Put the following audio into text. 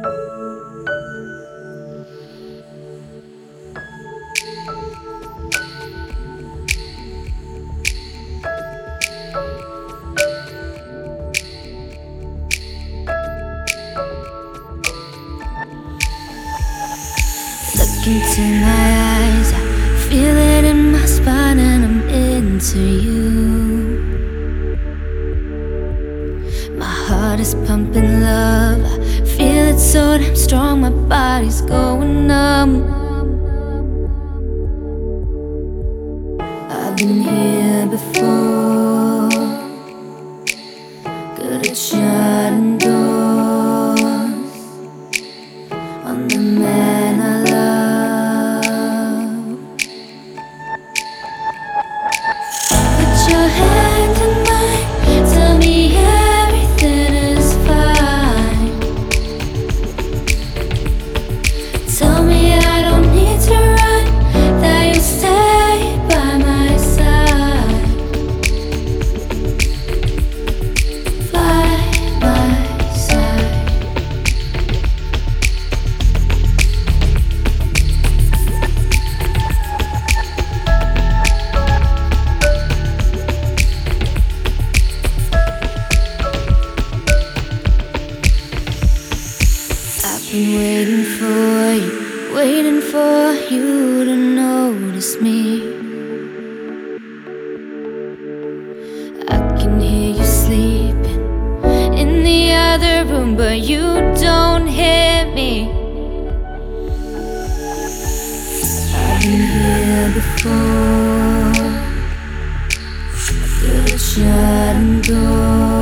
Look into my eyes, I feel it in my spine, and I'm into you. My heart is pumping love, I feel it so damn strong, my body's going numb. I've been here before, good at shutting doors on the man I love. Put your hand in mine, tell me everything is fine. Tell me I don't need to run, that you stay by my side. By my side. I've been waiting for you to notice me. I can hear you sleeping in the other room, but you don't hear me. I've been here before, good at shutting doors